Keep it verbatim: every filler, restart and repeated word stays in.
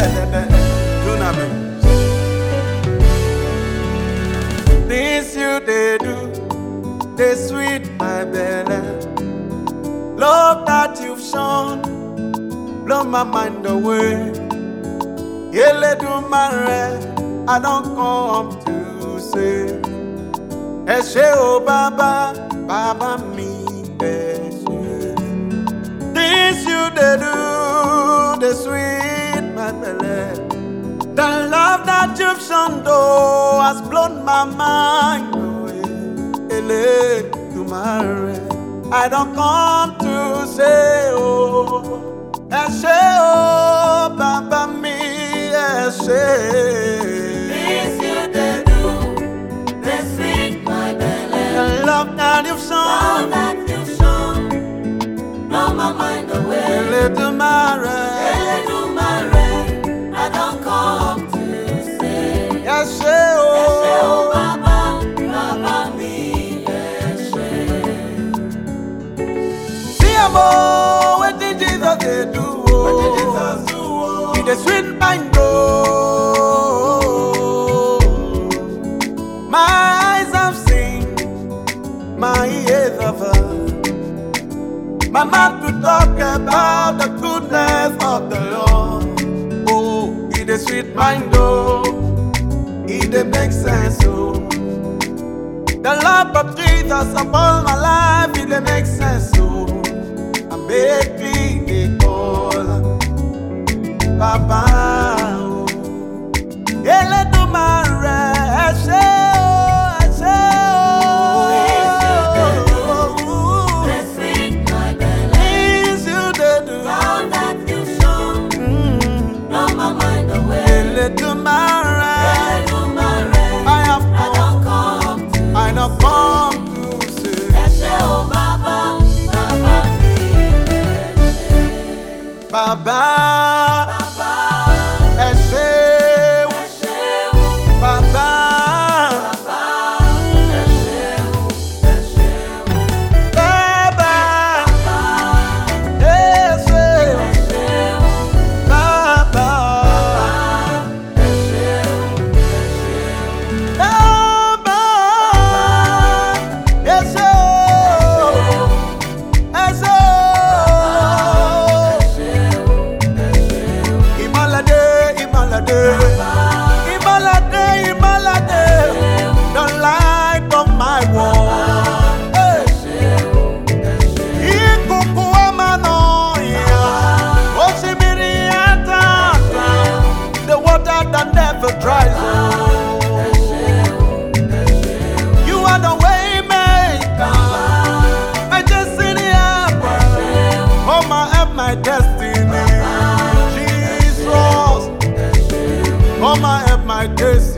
This you they do, they sweet my belly. Love that you've shown, blow my mind away. Yele do mare, I don't come to say. Eshe o Baba, Baba mi eshe. This you they do, they sweet my belly. The love that you've shown though has blown my mind away. Ele do mare, I don't come to say oh. Eshe o Baba mi eshe. This you they do, they sweet my belly. The love that you've shown, Love that you've shown, blow my mind away. Ele do mare, Ele do mare, I don't come to say. eshe Eshe o o. Baba, Baba mi eshe. See am oh, wetin Jesus dey do oh. He dey sweet mind oh. My eyes have seen, my ears have heard, my mouth to talk about the goodness of the Lord. Oh, he dey sweet mind oh, he dey make sense oh. The love of Jesus upon my life, he dey make sense oh. I make me dey call Baba oh. Eledumare eshe oh, eshe oh. They sweet my belly. Things you dey do, Love that you've shown, mm. blow my mind away. Eledumare, Ele do mare, I have I don't come to I don't come to say. Eshe o Baba, Baba mi eshe. Baba, Baba, eshe, eshe o Baba, Baba, eshe o, eshe o Baba, Baba, eshe, eshe o Baba, eshe o, eshe o Baba, eshe, eshe. Imalade, Imalade, Imalade, Imalade, the light of my world. Hey. Ikuku amanoya, oshimiri atata, the water that never dries. Oh. You are the way maker, my destiny helper. Oh my help, my destiny. Jesus, oh my help, my destiny.